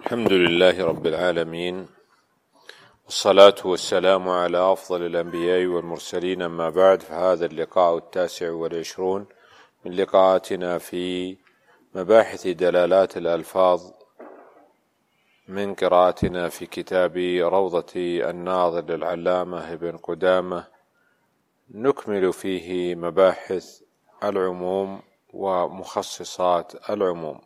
الحمد لله رب العالمين، والصلاة والسلام على أفضل الأنبياء والمرسلين، أما بعد، فهذا اللقاء 29 من لقاءاتنا في مباحث دلالات الألفاظ من قراءتنا في كتاب روضة الناظر للعلامة ابن قدامة، نكمل فيه مباحث العموم ومخصصات العموم.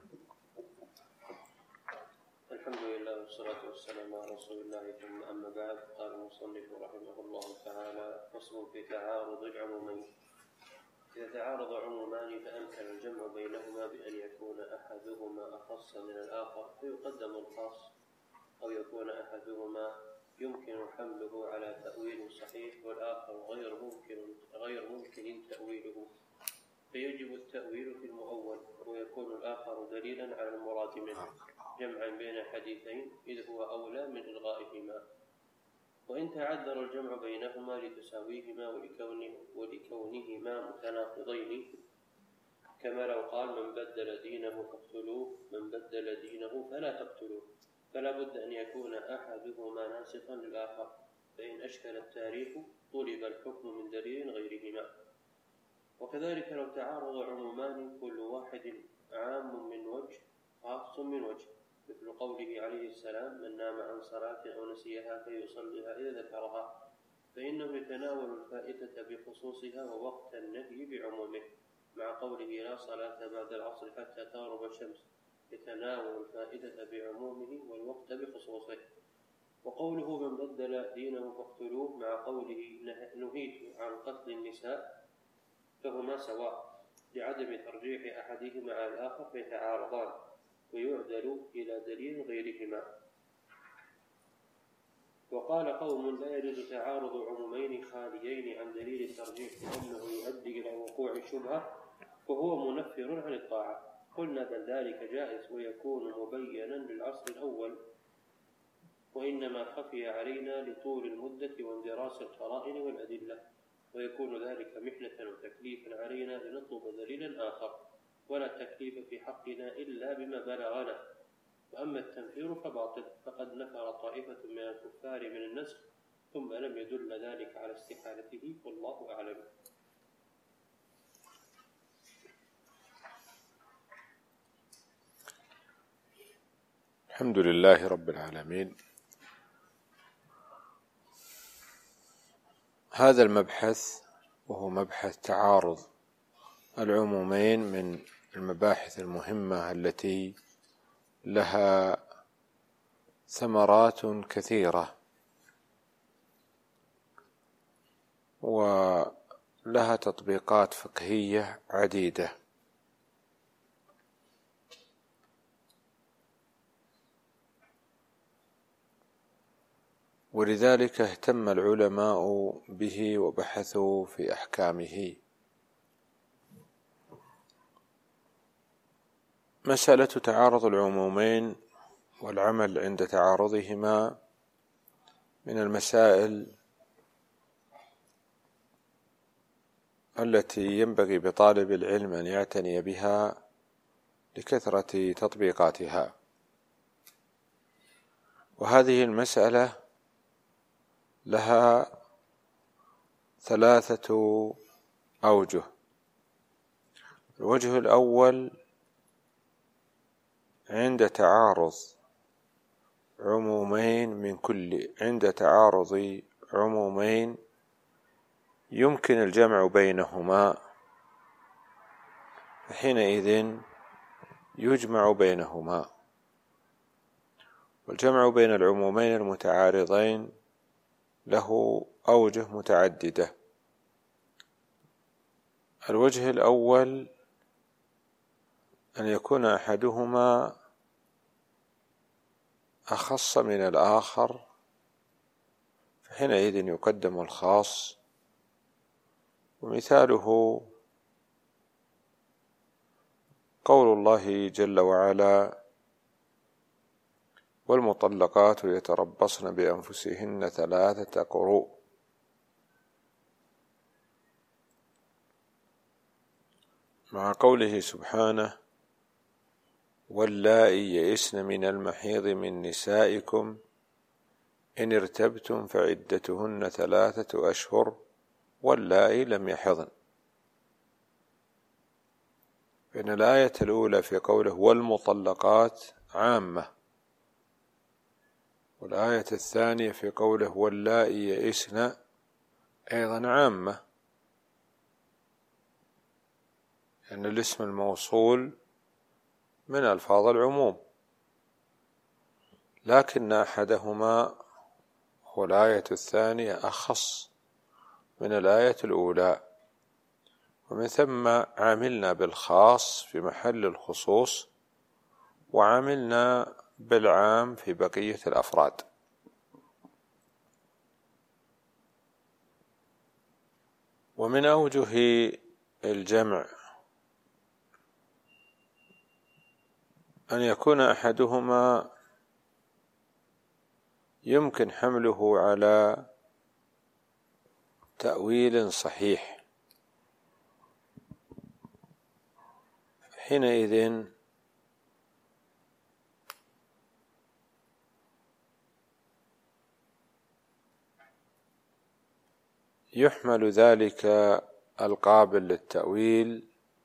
الحمد لله والصلاة والسلام على رسول الله، ثم أما بعد. قال المصنف رحمه الله تعالى: فصل في تعارض العمومين. إذا تعارض عمومان فأمكن الجمع بينهما بأن يكون أحدهما أخص من الآخر فيقدم الخاص، أو يكون أحدهما يمكن حمله على تأويل صحيح والآخر غير ممكن تأويله، فيجب التأويل في المؤول، ويكون الآخر دليلا على المراد منه جمعا بين حديثين إذ هو أولى من إلغائهما. وإن تعذر الجمع بينهما لتساويهما ولكونهما متناقضين، كما لو قال: من بدل دينه فاقتلوه، من بدل دينه فلا تقتلوه، فلا بد أن يكون أحدهما ناسخا للآخر، فإن أشكل التاريخ طلب الحكم من دليل غيرهما. وكذلك لو تعارض عمومان كل واحد عام من وجه خاص من وجه، مثل قوله عليه السلام: من نام عن صلاة أو نسيها فيصليها إذا ذكرها، فإنه يتناول الفائدة بخصوصها ووقت النهي بعمومه، مع قوله: لا صلاة بعد العصر حتى تغرب الشمس، يتناول الفائدة بعمومه والوقت بخصوصه. وقوله: من بدل دينه فاقتلوه، مع قوله: نهيت عن قتل النساء، فهما سواء لعدم ترجيح أحدهما على الآخر فيتعارضان، ويعدل إلى دليل غيرهما. وقال قوم: لا يجوز تعارض عمومين خاليين عن دليل الترجيح لأنه يؤدي إلى وقوع الشبهة وهو منفر عن الطاعة. قلنا: بل ذلك جائز ويكون مبينا للعصر الأول، وإنما خفي علينا لطول المدة واندراس القرائن والأدلة، ويكون ذلك محنة وتكليفا علينا لنطلب دليلا آخر، ولا تكليف في حقنا إلا بما بلغنا. وأما التنفير فباطل، فقد نفر طائفة من الكفار من النسخ ثم لم يدل ذلك على استحالته، والله أعلم. الحمد لله رب العالمين. هذا المبحث وهو مبحث تعارض العمومين من المباحث المهمة التي لها ثمرات كثيرة ولها تطبيقات فقهية عديدة. ولذلك اهتم العلماء به وبحثوا في أحكامه. مسألة تعارض العمومين والعمل عند تعارضهما من المسائل التي ينبغي بطالب العلم أن يعتني بها لكثرة تطبيقاتها. وهذه المسألة لها 3 أوجه. الوجه الأول: عند تعارض عمومين يمكن الجمع بينهما، فحينئذ يجمع بينهما. والجمع بين العمومين المتعارضين له أوجه متعددة. الوجه الأول: أن يكون أحدهما أخص من الآخر، فحينئذ يقدم الخاص. ومثاله قول الله جل وعلا: والمطلقات يتربصن بأنفسهن 3 قروء. مع قوله سبحانه: واللائي يئسن من المحيض من نسائكم إن ارتبتم فعدتهن 3 أشهر واللائي لم يحضن. فإن الآية الأولى في قوله والمطلقات عامة، والآية الثانية في قوله واللائي يئسن أيضا عامة، لأن الاسم الموصول من ألفاظ العموم، لكن أحدهما هو الآية الثانية أخص من الآية الأولى، ومن ثم عملنا بالخاص في محل الخصوص وعملنا بالعام في بقية الأفراد. ومن أوجه الجمع أن يكون أحدهما يمكن حمله على تأويل صحيح، حينئذ يحمل ذلك القابل للتأويل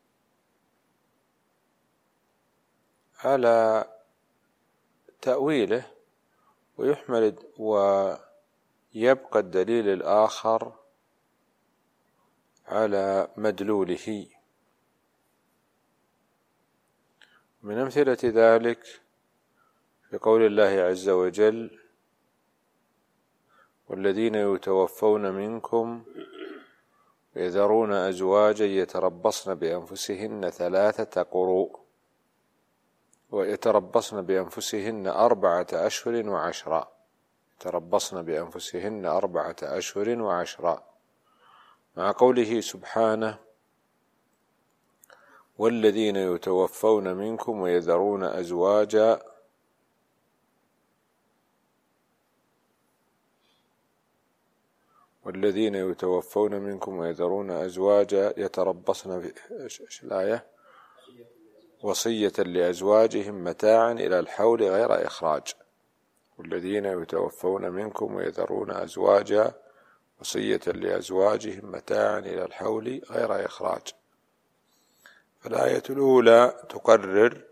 على تأويله، ويبقى الدليل الآخر على مدلوله. من أمثلة ذلك في قول الله عز وجل والذين يتوفون منكم ويذرون أزواجا يتربصن بأنفسهن 3 قروء ويتربصن بأنفسهن 4 أشهر و10، يتربصن بأنفسهن 4 أشهر و10، مع قوله سبحانه والذين يتوفون منكم ويذرون أزواجا يتربصن الآية وصية لأزواجهم متاعا إلى الحول غير إخراج، والذين يتوفون منكم ويذرون أزواجا وصية لأزواجهم متاعا إلى الحول غير إخراج. فالآية الأولى تقرر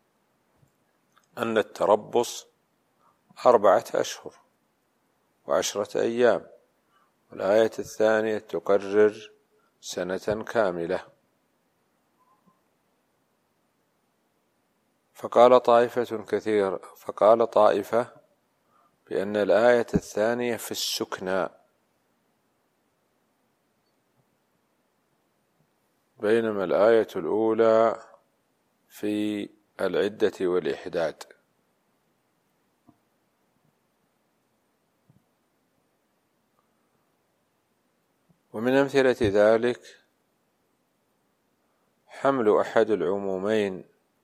أن التربص 4 أشهر و10 أيام، والآية الثانية تقرر 1 سنة كاملة. فقال طائفة بأن الآية الثانية في السكنى، بينما الآية الأولى في العدة والإحداد. ومن أمثلة ذلك حمل أحد العمومين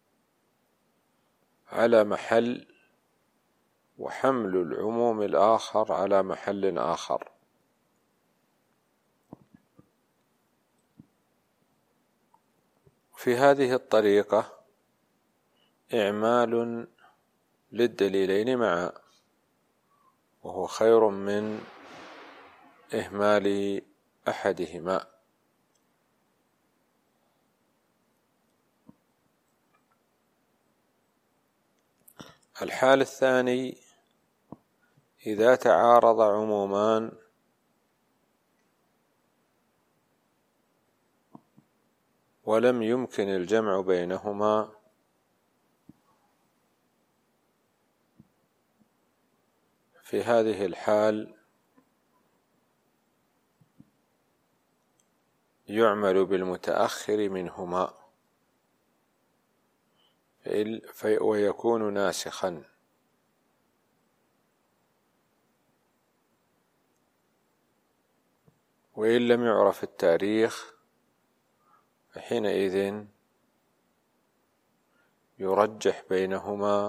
على محل وحمل العموم الآخر على محل آخر. في هذه الطريقة إعمال للدليلين معا، وهو خير من إهمال أحدهما. الحال الثاني إذا تعارض عمومان ولم يمكن الجمع بينهما، في هذه الحال يعمل بالمتأخر منهما ويكون ناسخا. وإن لم يعرف التاريخ فحينئذ يرجح بينهما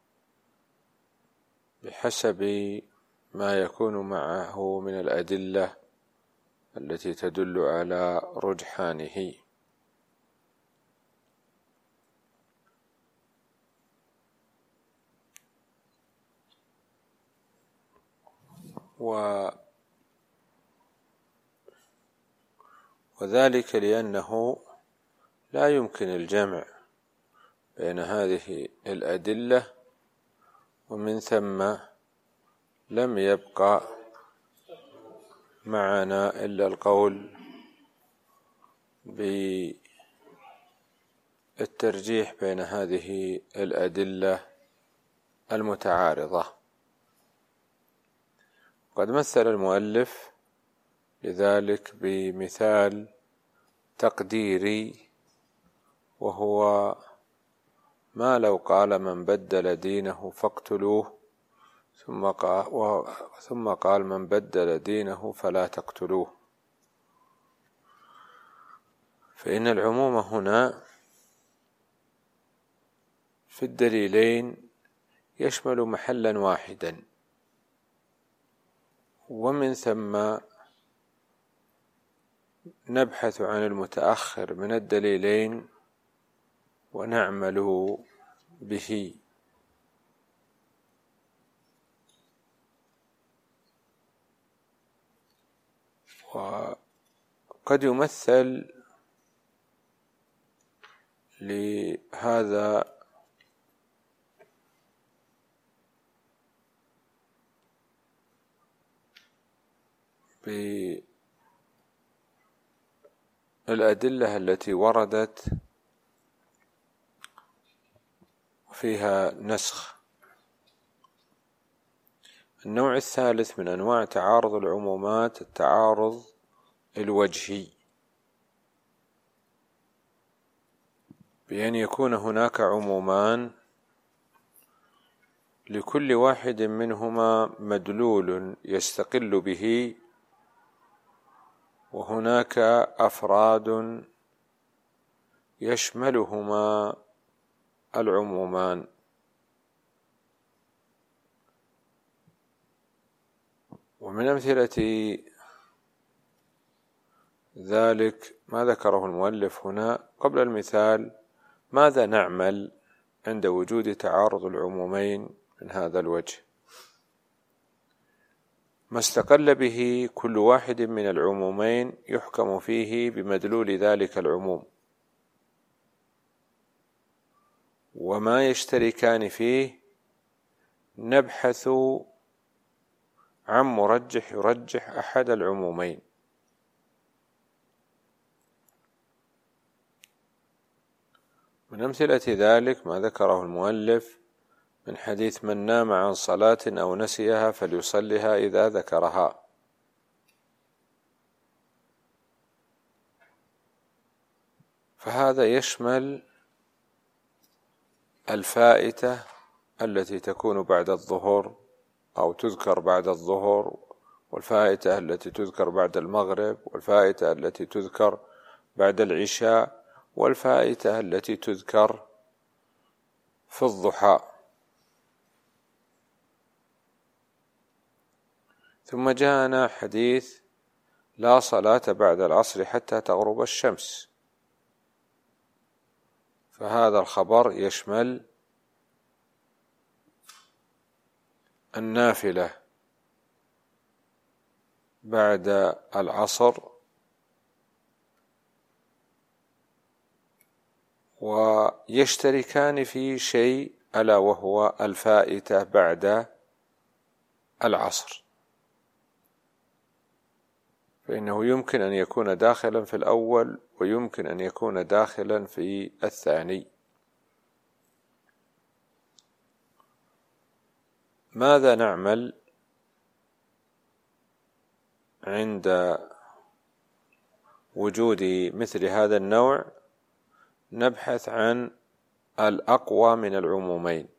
بحسب ما يكون معه من الأدلة التي تدل على رجحانه. وذلك لأنه لا يمكن الجمع بين هذه الأدلة، ومن ثم لم يبقى معنا إلا القول بالترجيح بين هذه الأدلة المتعارضة. قد مثل المؤلف لذلك بمثال تقديري، وهو ما لو قال من بدل دينه فاقتلوه ثم قال من بدل دينه فلا تقتلوه، فإن العموم هنا في الدليلين يشمل محلا واحدا، ومن ثم نبحث عن المتأخر من الدليلين ونعمل به. وقد يمثل لهذا بالأدلة التي وردت فيها نسخ. النوع الثالث من أنواع تعارض العمومات التعارض الوجهي، بأن يكون هناك عمومان لكل واحد منهما مدلول يستقل به، وهناك أفراد يشملهما العمومان. ومن أمثلة ذلك ما ذكره المؤلف هنا قبل المثال: ماذا نعمل عند وجود تعارض العمومين من هذا الوجه؟ ما استقل به كل واحد من العمومين يحكم فيه بمدلول ذلك العموم، وما يشتركان فيه نبحث عن مرجح يرجح أحد العمومين. من أمثلة ذلك ما ذكره المؤلف من حديث: من نام عن صلاة أو نسيها فليصلها إذا ذكرها. فهذا يشمل الفائتة التي تكون بعد الظهر أو تذكر بعد الظهر، والفائتة التي تذكر بعد المغرب، والفائتة التي تذكر بعد العشاء، والفائتة التي تذكر في الضحى. ثم جاءنا حديث: لا صلاة بعد العصر حتى تغرب الشمس. فهذا الخبر يشمل النافلة بعد العصر، ويشتركان في شيء ألا وهو الفائتة بعد العصر، فإنه يمكن أن يكون داخلا في الأول ويمكن أن يكون داخلا في الثاني. ماذا نعمل عند وجود مثل هذا النوع؟ نبحث عن الأقوى من العمومين،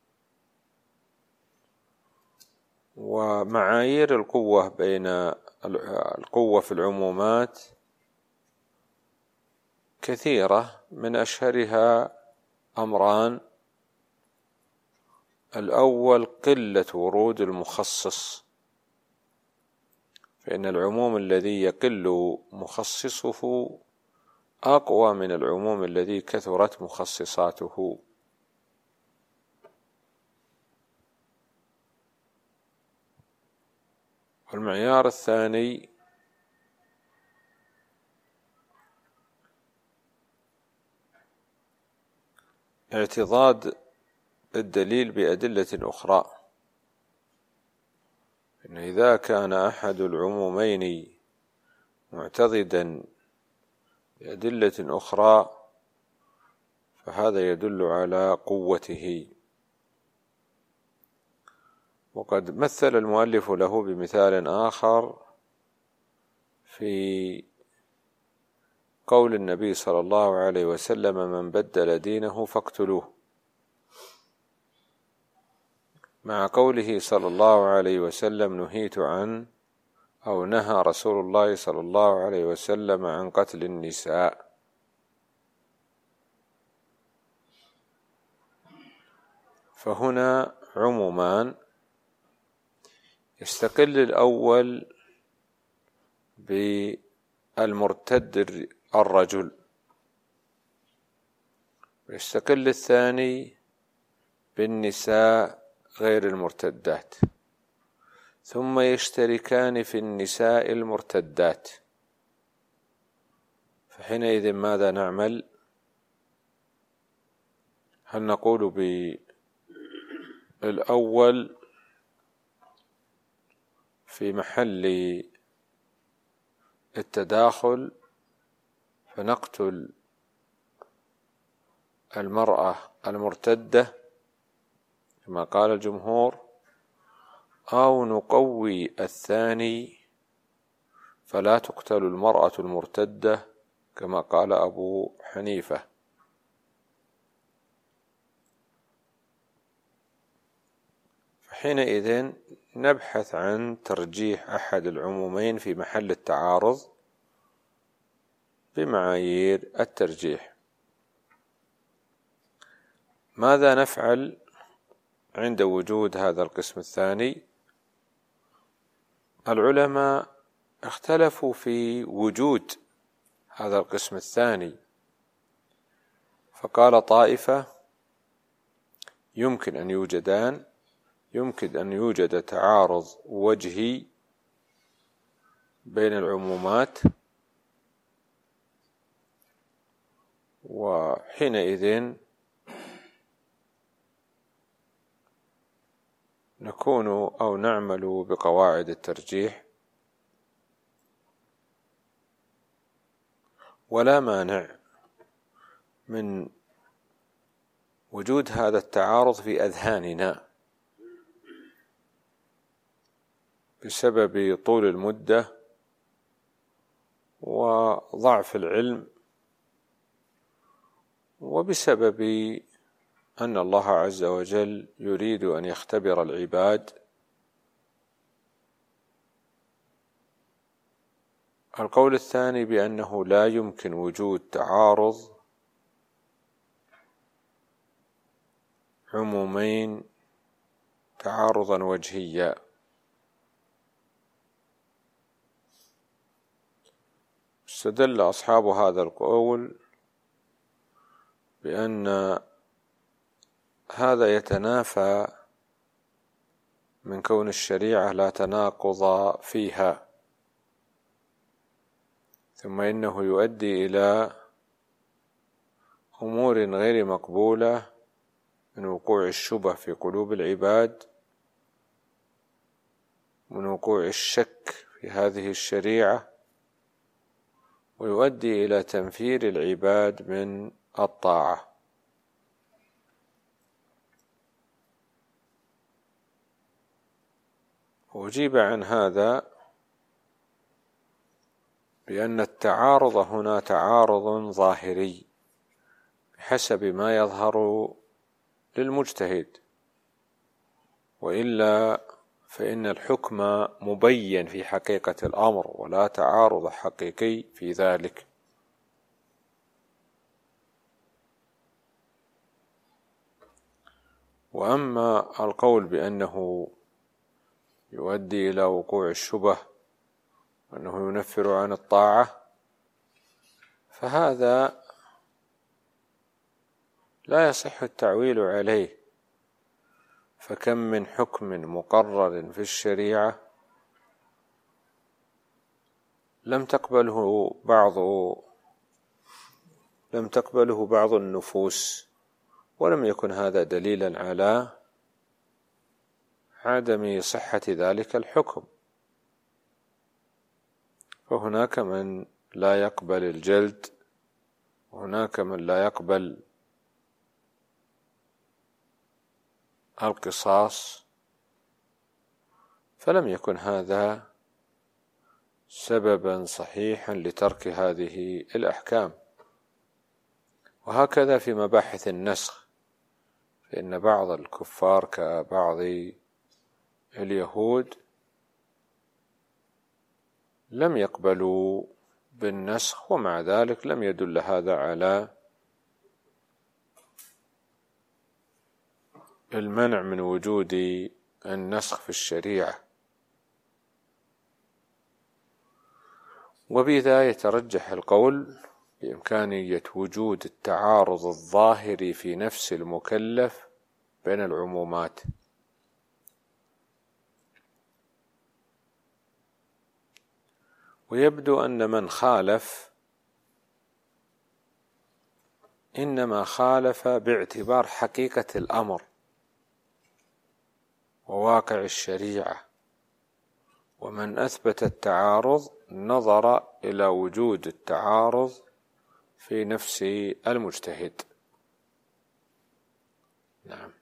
ومعايير القوة بين القوة في العمومات كثيرة، من أشهرها أمران: الأول قلة ورود المخصص، فإن العموم الذي يقل مخصصه أقوى من العموم الذي كثرت مخصصاته. والمعيار الثاني اعتضاد الدليل بأدلة أخرى، إن إذا كان أحد العمومين معتضدا بأدلة أخرى فهذا يدل على قوته. وقد مثل المؤلف له بمثال آخر في قول النبي صلى الله عليه وسلم: من بدل دينه فاقتلوه، مع قوله صلى الله عليه وسلم: نهيت عن أو نهى رسول الله صلى الله عليه وسلم عن قتل النساء. فهنا عمومان، يستقل الأول بالمرتد الرجل، ويستقل الثاني بالنساء غير المرتدات، ثم يشتركان في النساء المرتدات. فحينئذ ماذا نعمل؟ هل نقول بالأول في محل التداخل فنقتل المرأة المرتدة كما قال الجمهور، أو نقوي الثاني فلا تقتل المرأة المرتدة كما قال أبو حنيفة؟ فحينئذ نبحث عن ترجيح أحد العمومين في محل التعارض بمعايير الترجيح. ماذا نفعل عند وجود هذا القسم الثاني؟ العلماء اختلفوا في وجود هذا القسم الثاني، فقال طائفة يمكن أن يوجدان، يمكن أن يوجد تعارض وجهي بين العمومات، وحينئذ نكون أو نعمل بقواعد الترجيح. ولا مانع من وجود هذا التعارض في أذهاننا بسبب طول المدة وضعف العلم، وبسبب أن الله عز وجل يريد أن يختبر العباد. القول الثاني بأنه لا يمكن وجود تعارض عمومين تعارضا وجهيا. استدل أصحاب هذا القول بأن هذا يتنافى من كون الشريعة لا تناقض فيها، ثم إنه يؤدي إلى أمور غير مقبولة من وقوع الشبه في قلوب العباد، من وقوع الشك في هذه الشريعة، ويؤدي إلى تنفير العباد من الطاعة. وأجيب عن هذا بأن التعارض هنا تعارض ظاهري بحسب ما يظهر للمجتهد، وإلا فإن الحكم مبين في حقيقة الأمر ولا تعارض حقيقي في ذلك. وأما القول بأنه يؤدي إلى وقوع الشبه وأنه ينفر عن الطاعة فهذا لا يصح التعويل عليه، فكم من حكم مقرر في الشريعة لم تقبله بعض النفوس، ولم يكن هذا دليلا على عدم صحة ذلك الحكم. فهناك من لا يقبل الجلد، وهناك من لا يقبل القصاص، فلم يكن هذا سببا صحيحا لترك هذه الأحكام. وهكذا في مباحث النسخ، فإن بعض الكفار كبعض اليهود لم يقبلوا بالنسخ، ومع ذلك لم يدل هذا على المنع من وجود النسخ في الشريعة. وبذا يترجح القول بإمكانية وجود التعارض الظاهري في نفس المكلف بين العمومات. ويبدو أن من خالف إنما خالف باعتبار حقيقة الأمر وواقع الشريعة، ومن أثبت التعارض نظر إلى وجود التعارض في نفس المجتهد. نعم.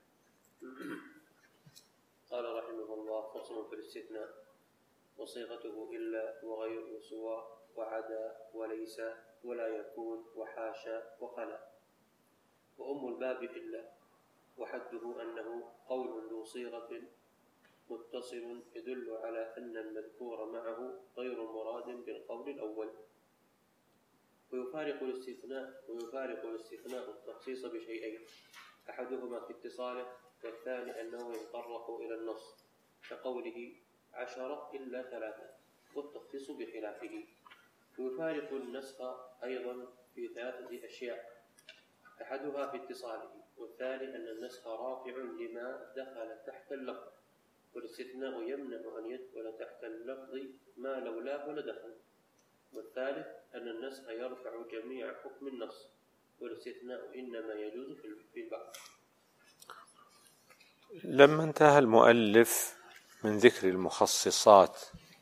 قال رحمه الله: فصل في الاستثناء، وصيغته إلا وغير وسوى وعدا وليس ولا يكون وحاشا وخلا. وأم الباب إلا، وحده أنه قول ذو صيغة متصل يدل على أن المذكور معه غير مراد بالقول الأول. ويفارق الاستثناء التخصيص بشيئين: أحدهما في اتصاله، والثاني أنه يتطرق إلى النص، كقوله 10 إلا 3، والتخصيص بخلافه. ويفارق النسخ أيضا في 3 أشياء: أحدها في اتصاله، والثاني أن النسخ رافع لما دخل تحت اللفظ، والاستثناء يمنع أن يدخل تحت اللفظ ما لولاه لدخل. والثالث أن النسخ يرفع جميع حكم النص، والاستثناء إنما يجوز في البعض. لما انتهى المؤلف من ذكر المخصصات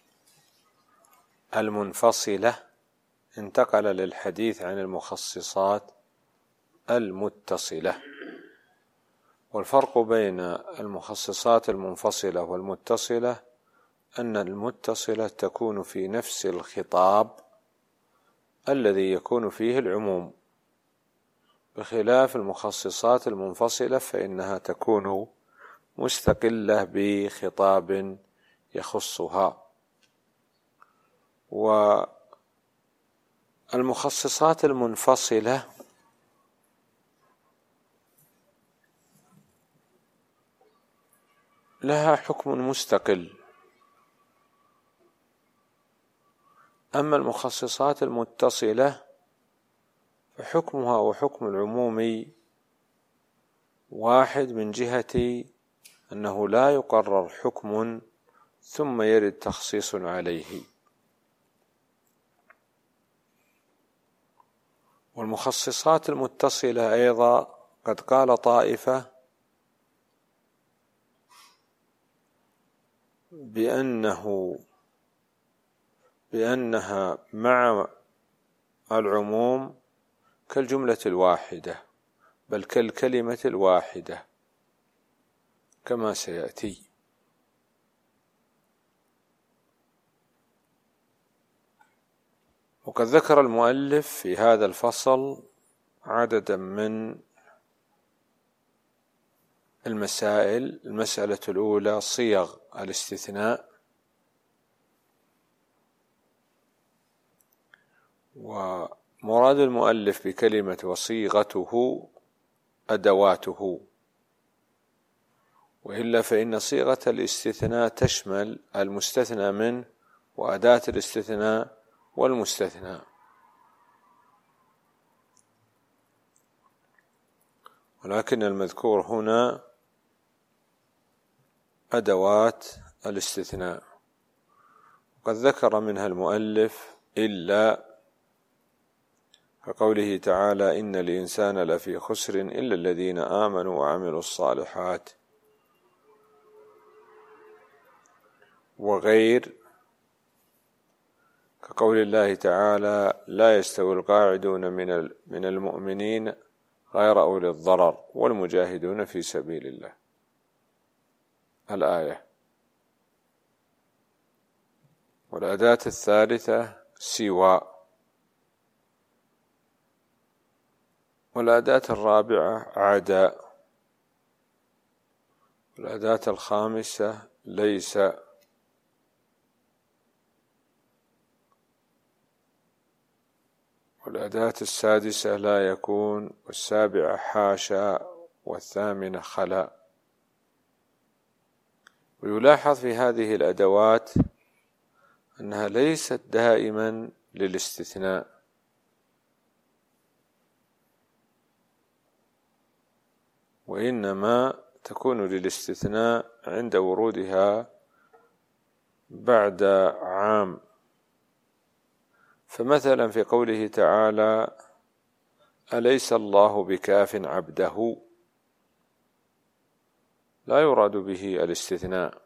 المنفصلة، انتقل للحديث عن المخصصات المتصلة. والفرق بين المخصصات المنفصلة والمتصلة أن المتصلة تكون في نفس الخطاب الذي يكون فيه العموم، بخلاف المخصصات المنفصلة فإنها تكون مستقلة بخطاب يخصها. والمخصصات المنفصلة لها حكم مستقل، أما المخصصات المتصلة فحكمها وحكم العموم واحد، من جهة أنه لا يقرر حكم ثم يرد تخصيص عليه. والمخصصات المتصلة أيضا قد قال طائفة بأنها مع العموم كالجملة الواحدة، بل كالكلمة الواحدة كما سيأتي. وقد ذكر المؤلف في هذا الفصل عددا من المسائل. المسألة الأولى صيغ الاستثناء، ومراد المؤلف بكلمة وصيغته أدواته، وإلا فإن صيغة الاستثناء تشمل المستثنى منه وأداة الاستثناء والمستثنى. ولكن المذكور هنا أدوات الاستثناء، وقد ذكر منها المؤلف إلا كقوله تعالى إن الإنسان لفي خسر إلا الذين آمنوا وعملوا الصالحات، وغير كقول الله تعالى لا يستوي القاعدون من المؤمنين غير أولي الضرر والمجاهدون في سبيل الله، الآية. والأداة الثالثة سوى، والأداة الرابعة عدا، والأداة الخامسة ليس، والأداة السادسة لا يكون، والسابعة حاشا، والثامنة خلا. ويلاحظ في هذه الأدوات أنها ليست دائما للاستثناء، وإنما تكون للاستثناء عند ورودها بعد عام. فمثلا في قوله تعالى أليس الله بكاف عبده، لا يراد به الاستثناء،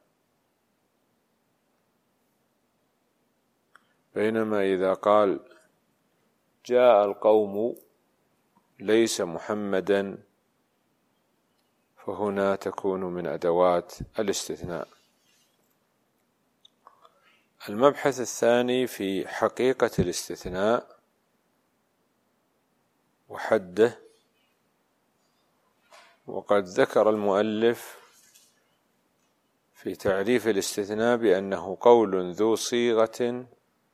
بينما إذا قال جاء القوم ليس محمدا فهنا تكون من أدوات الاستثناء. المبحث الثاني في حقيقة الاستثناء وحده. وقد ذكر المؤلف في تعريف الاستثناء بأنه قول ذو صيغة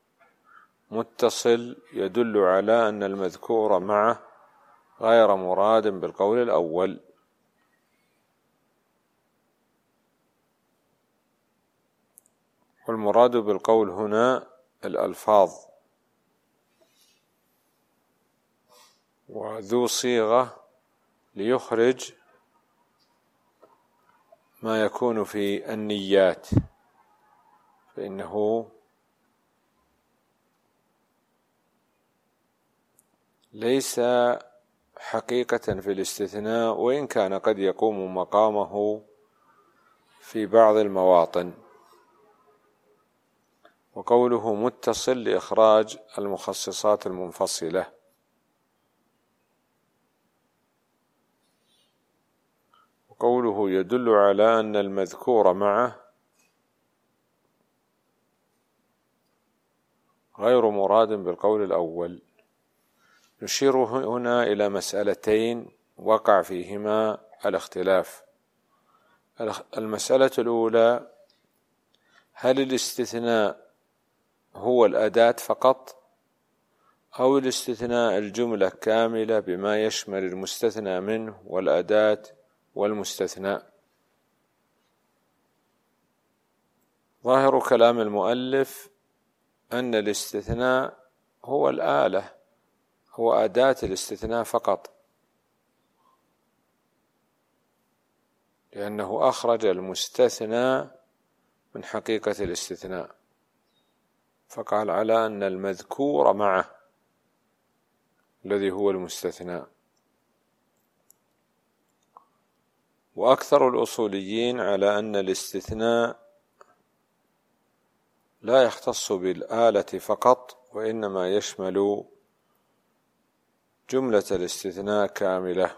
متصل يدل على أن المذكور معه غير مراد بالقول الأول. والمراد بالقول هنا الألفاظ، وذو صيغة ليخرج ما يكون في النيات، فإنه ليس حقيقة في الاستثناء، وإن كان قد يقوم مقامه في بعض المواطن. وقوله متصل لإخراج المخصصات المنفصلة. وقوله يدل على أن المذكور معه غير مراد بالقول الأول. نشير هنا إلى مسألتين وقع فيهما الاختلاف. المسألة الأولى: هل الاستثناء هو الأداة فقط، أو الاستثناء الجملة كاملة بما يشمل المستثنى منه والأداة والمستثنى؟ ظاهر كلام المؤلف أن الاستثناء هو الآلة، هو أداة الاستثناء فقط، لأنه أخرج المستثنى من حقيقة الاستثناء، فقال على أن المذكور معه الذي هو المستثنى. وأكثر الأصوليين على أن الاستثناء لا يختص بالآلة فقط، وإنما يشمل جملة الاستثناء كاملة.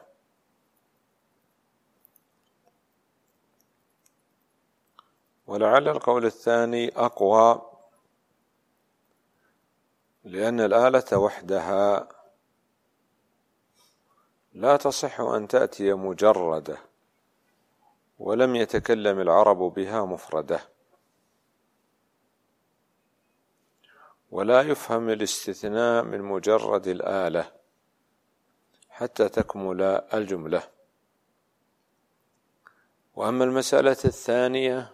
ولعل القول الثاني أقوى، لأن الآلة وحدها لا تصح أن تأتي مجردة، ولم يتكلم العرب بها مفردة، ولا يفهم الاستثناء من مجرد الآلة حتى تكمل الجملة. وأما المسألة الثانية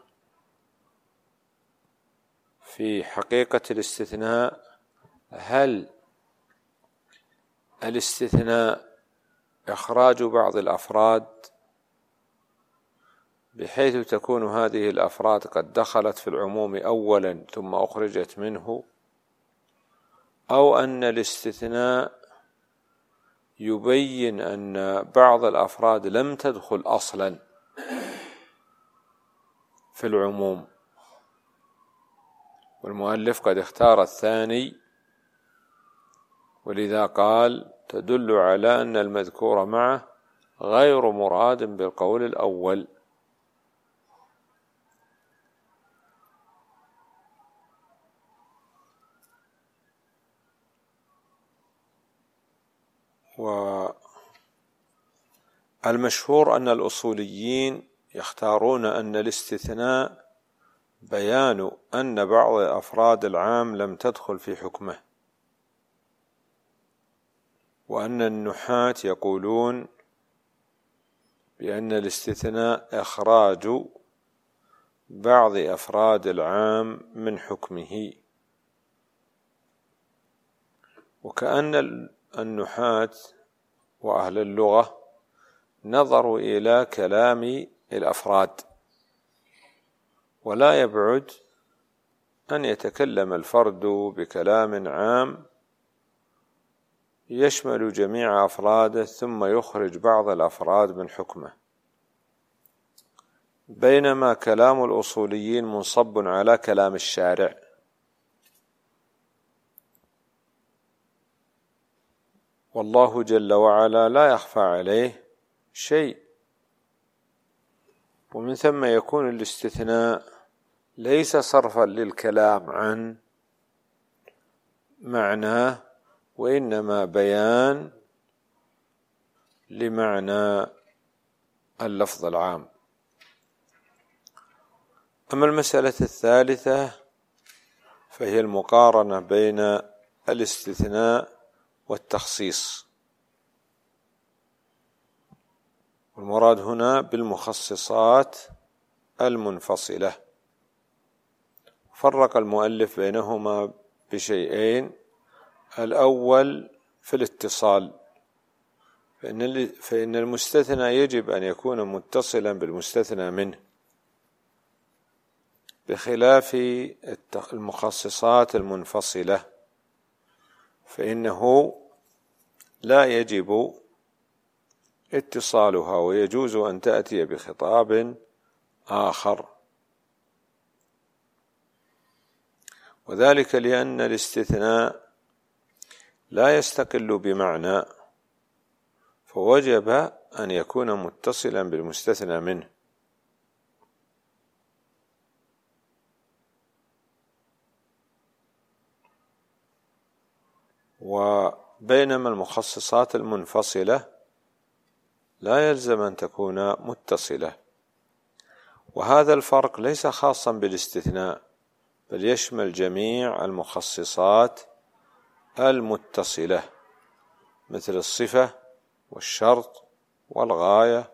في حقيقة الاستثناء: هل الاستثناء إخراج بعض الأفراد بحيث تكون هذه الأفراد قد دخلت في العموم أولا ثم أخرجت منه، أو أن الاستثناء يبين أن بعض الأفراد لم تدخل أصلا في العموم، والمؤلف قد اختار الثاني، ولذا قال تدل على أن المذكور معه غير مراد بالقول الأول. والمشهور أن الأصوليين يختارون أن الاستثناء بيان أن بعض أفراد العام لم تدخل في حكمه، وأن النحاة يقولون بأن الاستثناء إخراج بعض أفراد العام من حكمه. وكأن النحاة وأهل اللغة نظروا إلى كلام الأفراد، ولا يبعد أن يتكلم الفرد بكلام عام يشمل جميع أفراده ثم يخرج بعض الأفراد من حكمه، بينما كلام الأصوليين منصب على كلام الشارع، والله جل وعلا لا يخفى عليه شيء، ومن ثم يكون الاستثناء ليس صرفا للكلام عن معناه، وإنما بيان لمعنى اللفظ العام. أما المسألة الثالثة فهي المقارنة بين الاستثناء والتخصيص، والمراد هنا بالمخصصات المنفصلة. فرق المؤلف بينهما بشيئين: الأول في الاتصال، فإن المستثنى يجب أن يكون متصلا بالمستثنى منه، بخلاف المخصصات المنفصلة فإنه لا يجب اتصالها، ويجوز أن تأتي بخطاب آخر، وذلك لأن الاستثناء لا يستقل بمعنى، فوجب أن يكون متصلا بالمستثنى منه. وبينما المخصصات المنفصلة لا يلزم أن تكون متصلة، وهذا الفرق ليس خاصا بالاستثناء، بل يشمل جميع المخصصات المتصلة مثل الصفة والشرط والغاية.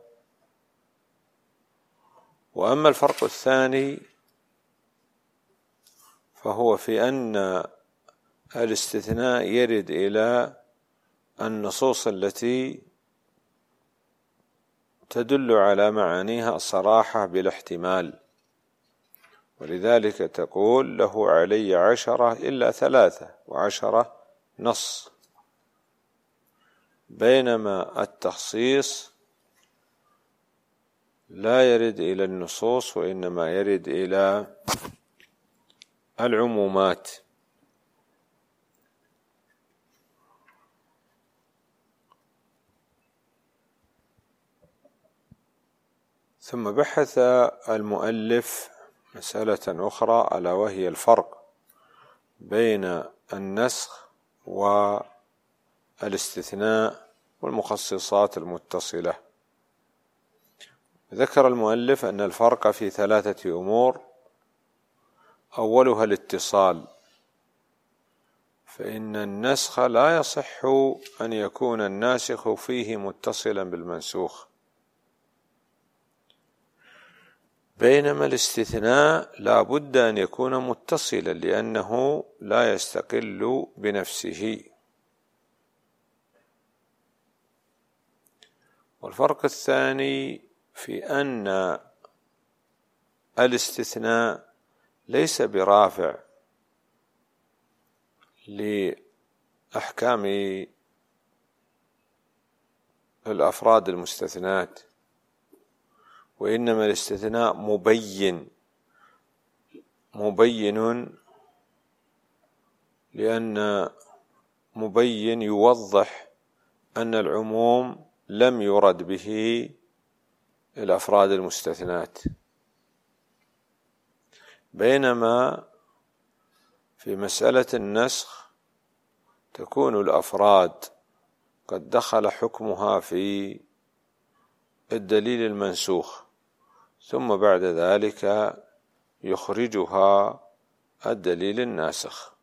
وأما الفرق الثاني فهو في أن الاستثناء يرد إلى النصوص التي تدل على معانيها الصراحة بلا احتمال، ولذلك تقول له علي 10 إلا 3، و10 نص، بينما التخصيص لا يرد إلى النصوص وإنما يرد إلى العمومات. ثم بحث المؤلف مسألة أخرى، ألا وهي الفرق بين النسخ والاستثناء والمخصصات المتصلة. ذكر المؤلف أن الفرق في 3 أمور: أولها الاتصال، فإن النسخ لا يصح أن يكون الناسخ فيه متصلا بالمنسوخ، بينما الاستثناء لا بد أن يكون متصلا لأنه لا يستقل بنفسه. والفرق الثاني في أن الاستثناء ليس برافع أحكام الأفراد المستثنات، وإنما الاستثناء مبين لأن مبين يوضح أن العموم لم يرد به الأفراد المستثنات، بينما في مسألة النسخ تكون الأفراد قد دخل حكمها في الدليل المنسوخ، ثم بعد ذلك يخرجها الدليل الناسخ.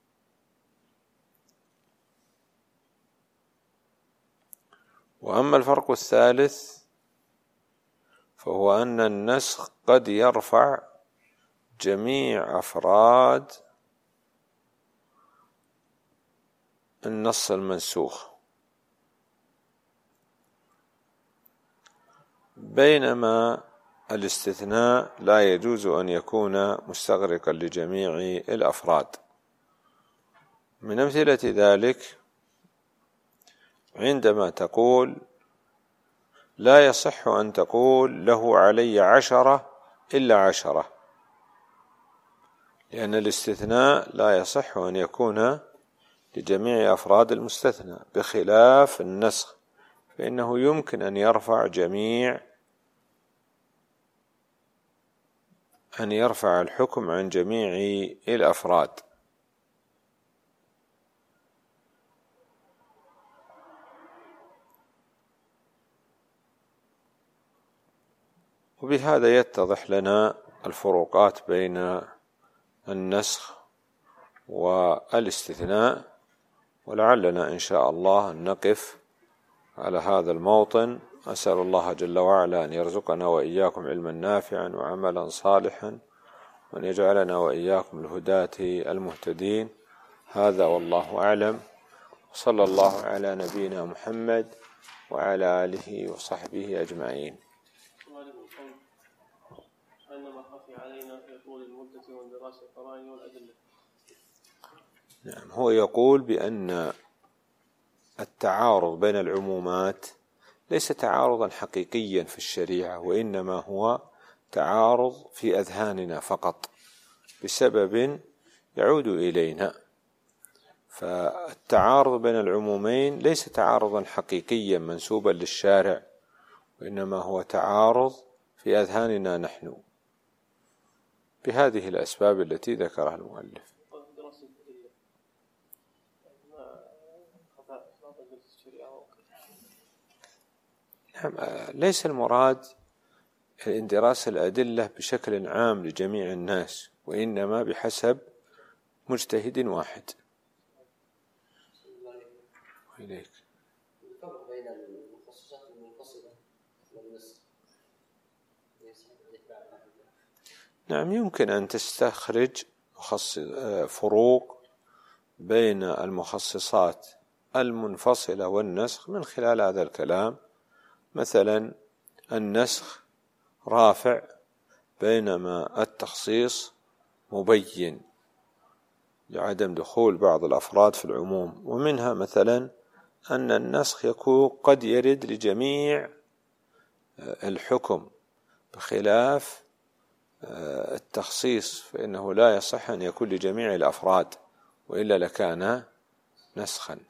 وأما الفرق الثالث فهو أن النسخ قد يرفع جميع أفراد النص المنسوخ، بينما الاستثناء لا يجوز أن يكون مستغرقا لجميع الأفراد. من أمثلة ذلك عندما تقول لا يصح أن تقول له علي 10 إلا 10، لأن الاستثناء لا يصح أن يكون لجميع أفراد المستثنى، بخلاف النسخ فإنه يمكن أن يرفع الحكم عن جميع الأفراد. وبهذا يتضح لنا الفروقات بين النسخ والاستثناء، ولعلنا إن شاء الله أن نقف على هذا الموطن. أسأل الله جل وعلا أن يرزقنا وإياكم علما نافعا وعملا صالحا، وأن يجعلنا وإياكم الهداة المهتدين. هذا والله أعلم، صلى الله على نبينا محمد وعلى آله وصحبه أجمعين. نعم، هو يقول بأن التعارض بين العمومات ليس تعارضا حقيقيا في الشريعة، وإنما هو تعارض في أذهاننا فقط بسبب يعود إلينا. فالتعارض بين العمومين ليس تعارضا حقيقيا منسوبا للشارع، وإنما هو تعارض في أذهاننا نحن بهذه الأسباب التي ذكرها المؤلف. نعم، ليس المراد اندراس الأدلة بشكل عام لجميع الناس، وإنما بحسب مجتهد واحد. وإليك. الفرق بين المخصصات المنفصلة والنسخ. نعم، يمكن أن تستخرج فروق بين المخصصات المنفصلة والنسخ من خلال هذا الكلام. مثلا النسخ رافع، بينما التخصيص مبين لعدم دخول بعض الأفراد في العموم. ومنها مثلا أن النسخ قد يرد لجميع الحكم، بخلاف التخصيص فإنه لا يصح أن يكون لجميع الأفراد، وإلا لكان نسخا.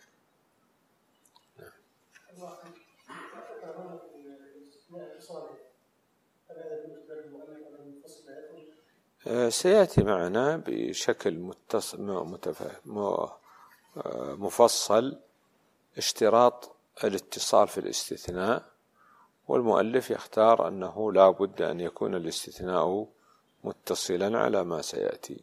سيأتي معنا بشكل مفصل اشتراط الاتصال في الاستثناء، والمؤلف يختار أنه لا بد أن يكون الاستثناء متصلا على ما سيأتي.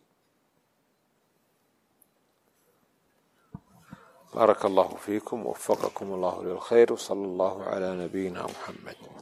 بارك الله فيكم ووفقكم الله للخير، وصلى الله على نبينا محمد.